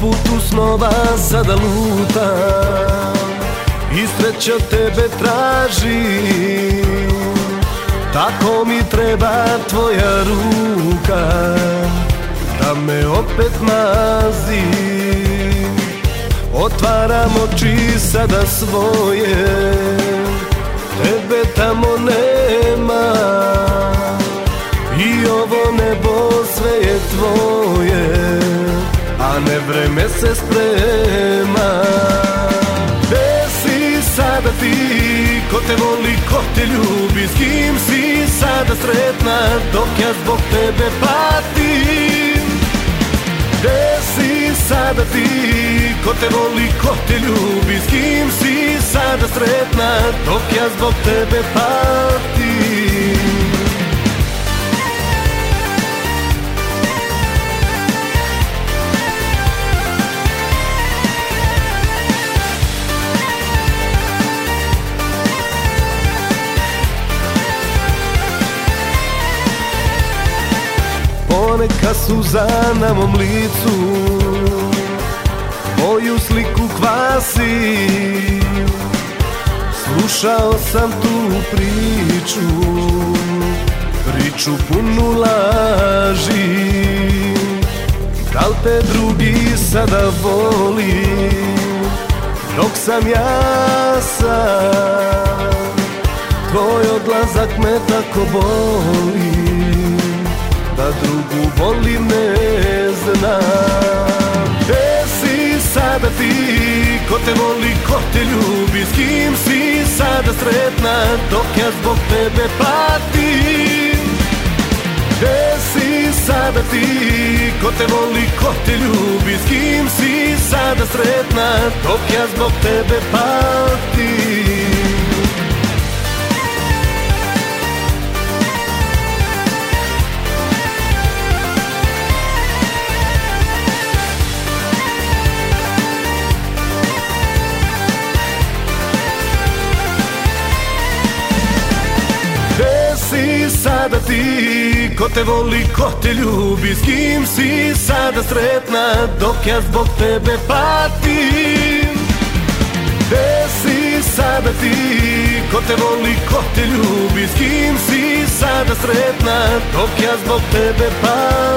putu snova sada lutam i sreća tebe traži. Tako mi treba tvoja ruka da me opet mazi. Otvaram oči sada svoje, tebe tamo nema i ovo nebo sve je tvoje, a ne vreme se sprema. Gde si sada ti, ko te voli, ko te ljubi, s kim si sada sretna dok ja zbog tebe patim? Gde si sada ti, ko te voli, ko te ljubi, s kim si sada sretna dok ja zbog tebe patim? Poneka suza na mom licu moju sliku kvasi. Slušao sam tu priču, priču punu laži. Da li te drugi sada voli dok sam ja sam? Tvoj odlazak me tako boli, da drugu volim ne znam. Gde si sada ti, ko te voli, ko te ljubi, s kim si sada sretna dok ja zbog tebe patim? Gde si sada ti, ko te voli, ko te ljubi, s kim si sada sretna dok ja zbog tebe patim? Sada ti, ko te voli, ko te ljubi, s kim si sada sretna dok ja zbog tebe patim? Gde si sada ti, ko te voli, ko te ljubi, s kim si sada sretna dok ja zbog tebe patim?